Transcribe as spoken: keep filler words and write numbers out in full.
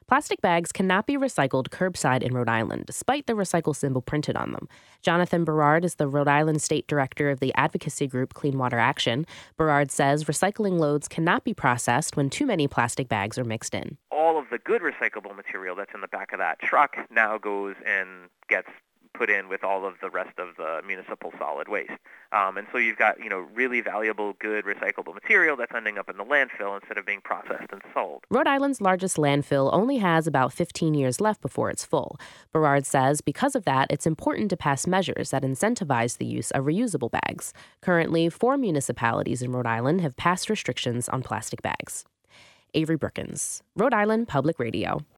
Plastic bags cannot be recycled curbside in Rhode Island, despite the recycle symbol printed on them. Jonathan Berard is the Rhode Island State Director of the advocacy group Clean Water Action. Berard says recycling loads cannot be processed when too many plastic bags are mixed in. All of the good recyclable material that's in the back of that truck now goes and gets put in with all of the rest of the municipal solid waste. Um, and so you've got, you know, really valuable, good recyclable material that's ending up in the landfill instead of being processed and sold. Rhode Island's largest landfill only has about fifteen years left before it's full. Berard says because of that, it's important to pass measures that incentivize the use of reusable bags. Currently, four municipalities in Rhode Island have passed restrictions on plastic bags. Avery Brookins, Rhode Island Public Radio.